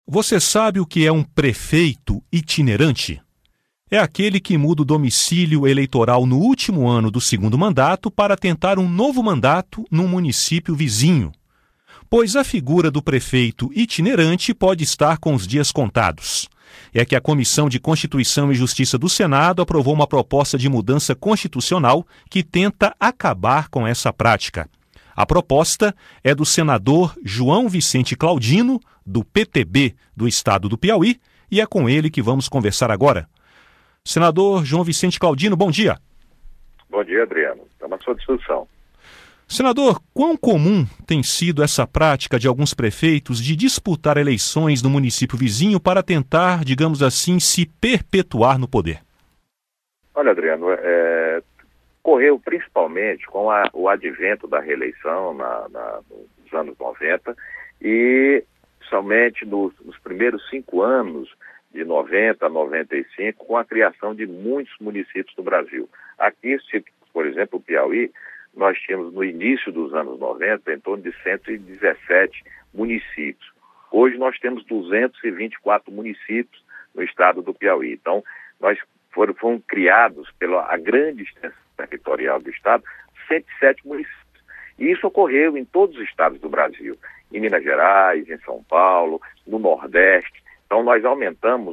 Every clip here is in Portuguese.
Você sabe o que é um prefeito itinerante? É aquele que muda o domicílio eleitoral no último ano do segundo mandato para tentar um novo mandato num município vizinho. Pois a figura do prefeito itinerante pode estar com os dias contados. É que a Comissão de Constituição e Justiça do Senado aprovou uma proposta de mudança constitucional que tenta acabar com essa prática. A proposta é do senador João Vicente Claudino, do PTB do estado do Piauí, e é com ele que vamos conversar agora. Senador João Vicente Claudino, bom dia. Bom dia, Adriano. Estamos à sua disposição. Senador, quão comum tem sido essa prática de alguns prefeitos de disputar eleições no município vizinho para tentar, digamos assim, se perpetuar no poder? Olha, Adriano, ocorreu principalmente com o advento da reeleição nos anos 90 e somente nos primeiros 5 anos, de 90 a 95, com a criação de muitos municípios no Brasil. Aqui, por exemplo, o Piauí, nós tínhamos no início dos anos 90 em torno de 117 municípios. Hoje nós temos 224 municípios no estado do Piauí. Então, foram criados pela grande extensão territorial do estado 107 municípios. E isso ocorreu em todos os estados do Brasil, em Minas Gerais, em São Paulo, no Nordeste. Então nós aumentamos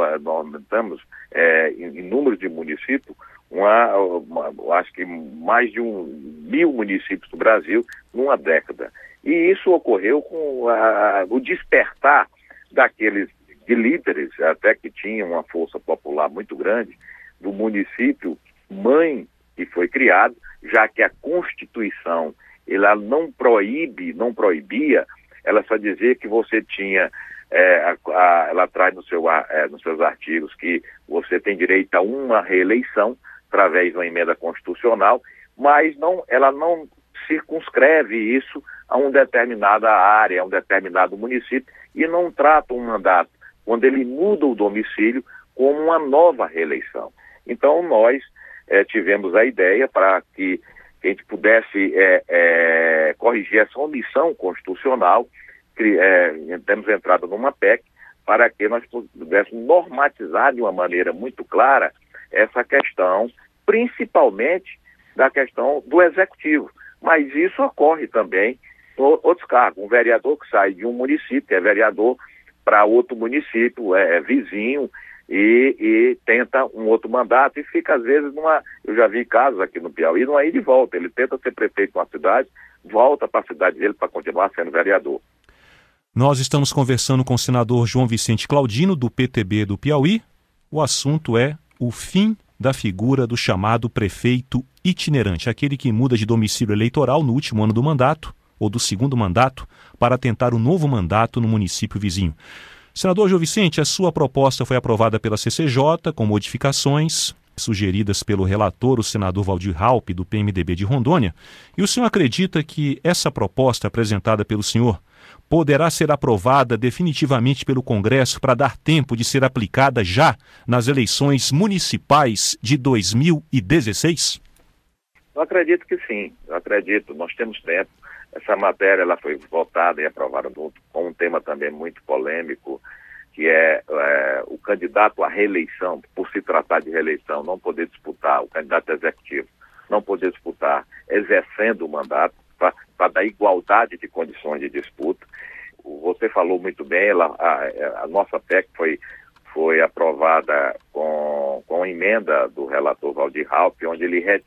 em número de municípios, acho que mais de 1.000 municípios do Brasil numa década. E isso ocorreu com o despertar daqueles de líderes, até que tinham uma força popular muito grande, do município mãe que foi criado, já que a Constituição ela não proibia, ela só dizia que você tinha, ela traz nos seus artigos que você tem direito a uma reeleição através de uma emenda constitucional, mas ela não circunscreve isso a uma determinada área, a um determinado município, e não trata um mandato, quando ele muda o domicílio, como uma nova reeleição. Então nós tivemos a ideia para que a gente pudesse corrigir essa omissão constitucional. Temos entrado numa PEC para que nós pudéssemos normatizar de uma maneira muito clara essa questão, principalmente da questão do executivo. Mas isso ocorre também em outros cargos. Um vereador que sai de um município, é vereador para outro município, vizinho, e tenta um outro mandato e fica, às vezes, eu já vi casos aqui no Piauí, numa ida e volta. Ele tenta ser prefeito de uma cidade, volta para a cidade dele para continuar sendo vereador. Nós estamos conversando com o senador João Vicente Claudino, do PTB do Piauí. O assunto é o fim da figura do chamado prefeito itinerante, aquele que muda de domicílio eleitoral no último ano do mandato, ou do segundo mandato, para tentar um novo mandato no município vizinho. Senador João Vicente, a sua proposta foi aprovada pela CCJ, com modificações sugeridas pelo relator, o senador Waldir Raupp, do PMDB de Rondônia. E o senhor acredita que essa proposta apresentada pelo senhor poderá ser aprovada definitivamente pelo Congresso para dar tempo de ser aplicada já nas eleições municipais de 2016? Eu acredito que sim, nós temos tempo. Essa matéria ela foi votada e aprovada com um tema também muito polêmico, que é o candidato à reeleição, por se tratar de reeleição, não poder disputar, o candidato executivo, não poder disputar exercendo o mandato, para dar igualdade de condições de disputa. Você falou muito bem, a nossa PEC foi aprovada com a emenda do relator Waldir Raupp, onde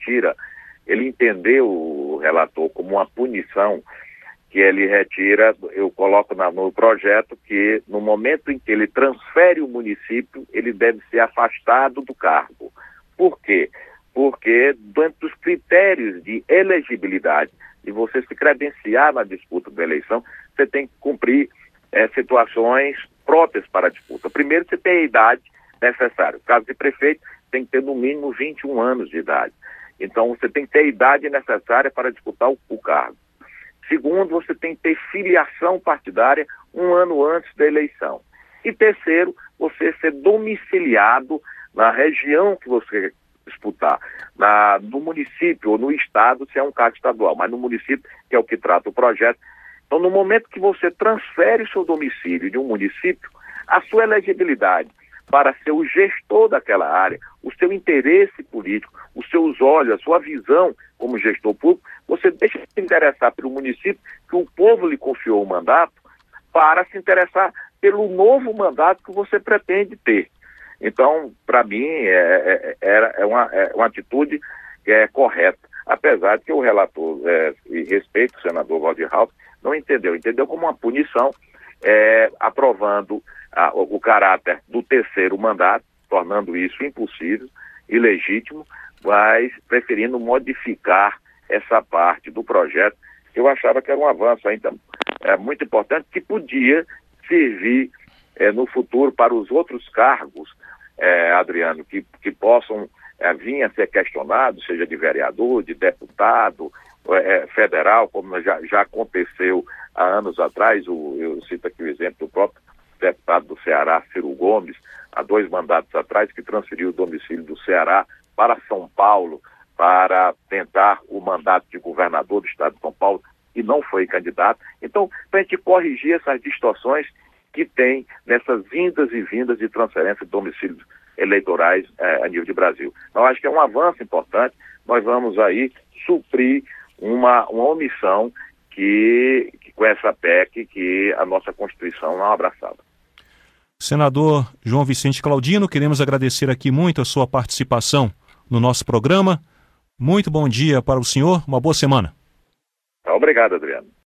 ele entendeu o relator como uma punição, que ele retira, eu coloco no projeto que no momento em que ele transfere o município, ele deve ser afastado do cargo. Por quê? Porque dentro dos critérios de elegibilidade, de você se credenciar na disputa da eleição, você tem que cumprir situações próprias para a disputa. Primeiro, você tem a idade necessária. No caso de prefeito, tem que ter no mínimo 21 anos de idade. Então, você tem que ter a idade necessária para disputar o cargo. Segundo, você tem que ter filiação partidária 1 ano antes da eleição. E terceiro, você ser domiciliado na região que você disputar, no município ou no estado, se é um cargo estadual, mas no município, que é o que trata o projeto, Então, no momento que você transfere o seu domicílio de um município, a sua elegibilidade para ser o gestor daquela área, o seu interesse político, os seus olhos, a sua visão como gestor público, você deixa de se interessar pelo município que o povo lhe confiou o mandato para se interessar pelo novo mandato que você pretende ter. Então, para mim, é uma atitude correta, apesar de que o relator, e respeito o senador Walter Raupp, não entendeu como uma punição, aprovando o caráter do terceiro mandato, tornando isso impossível, ilegítimo, mas preferindo modificar essa parte do projeto, que eu achava que era um avanço ainda muito importante, que podia servir no futuro para os outros cargos, Adriano, que possam vir a ser questionados, seja de vereador, de deputado, federal, como já aconteceu há anos atrás. Eu cito aqui o exemplo do próprio deputado do Ceará, Ciro Gomes, há 2 mandatos atrás, que transferiu o domicílio do Ceará para São Paulo para tentar o mandato de governador do estado de São Paulo e não foi candidato. Então, para a gente corrigir essas distorções que tem nessas vindas e vindas de transferência de domicílios eleitorais a nível de Brasil. Então, acho que é um avanço importante. Nós vamos aí suprir uma omissão que com essa PEC que a nossa Constituição não abraçava. Senador João Vicente Claudino, queremos agradecer aqui muito a sua participação no nosso programa. Muito bom dia para o senhor, uma boa semana. Obrigado, Adriano.